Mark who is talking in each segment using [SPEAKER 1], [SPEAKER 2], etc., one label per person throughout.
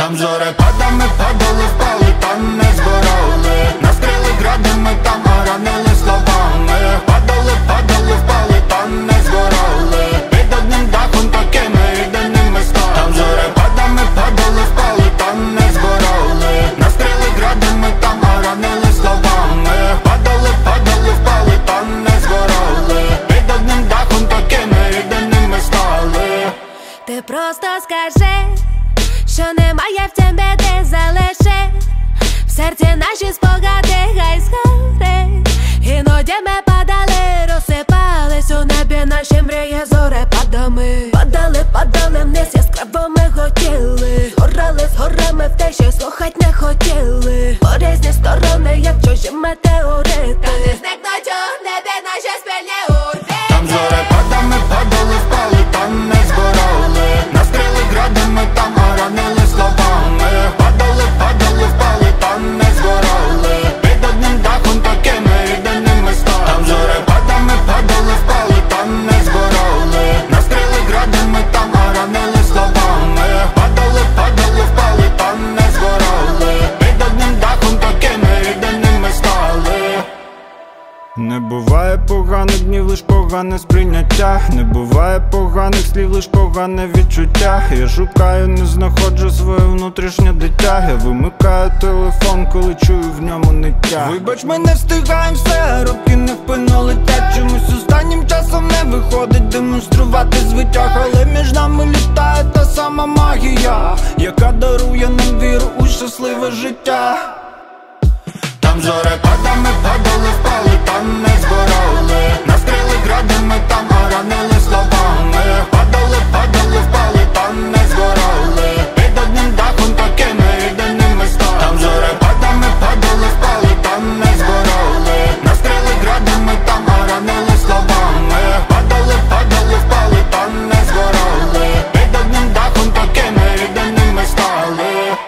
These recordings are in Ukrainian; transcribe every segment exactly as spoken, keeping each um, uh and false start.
[SPEAKER 1] Там зорепадами падали, впали, та не збирали. Нас крили градами, там ранили словами. Падали, падали, впали, та не збирали. Під одним дахом такими єдиними стали. Там зорепадами падали, впали, та не збирали. Нас крили градами, там ранили словами. Падали, падали, впали, та не збирали. Під одним дахом такими єдиними стали.
[SPEAKER 2] Ти просто скажи, що немає в тебе де залиши. В серці наші спогади хай згорить. Іноді ми падали, розсипались у небі наші мрії зорепадами. Падали, падали вниз, яскраво ми хотіли. Горали з горами в те, що слухать не хотіли. По різні сторони, як чужі метеорити. Та не зникнуть у небі наші спільні орбіти.
[SPEAKER 1] Там зорепадами падали, впали, та не збирали. Нас крили градами, там ранили словами. Падали, падали, впали, та не збирали. Під одним дахом такими єдиними стали. Там зорепадами падали, впали, та не збирали. Нас крили градами, там ранили словами. Падали, падали, впали, та не збирали. Під одним дахом такими єдиними стали.
[SPEAKER 3] Не буває поганих днів, лиш погане сприйняття. Не буває поганих слів, лиш погане відчуття. Я шукаю, не знаходжу своє внутрішнє дитя. Я вимикаю телефон, коли чую в ньому ниття. Вибач, ми не встигаєм все, роки невпинно летять. Чомусь останнім часом не виходить демонструвати звитяг. Але між нами літає та сама магія, яка дарує нам віру у щасливе життя.
[SPEAKER 1] Там зорепадами падали, впали, та не збирали. Нас крили градами, там ранили словами. Падали, падали, впали, та не збирали. Під одним дахом такими єдиними стали. Там зорепадами падали, впали, та не збирали. Нас крили градами, там ранили словами. Падали, падали, впали, та не збирали. Під одним дахом такими єдиними стали.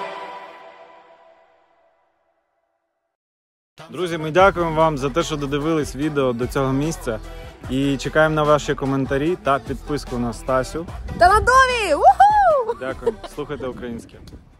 [SPEAKER 3] Друзі, ми дякуємо вам за те, що додивились відео до цього місця. І чекаємо на ваші коментарі та підписку на Стасю.
[SPEAKER 2] Талантові! Уху!
[SPEAKER 3] Дякую. Слухайте українське.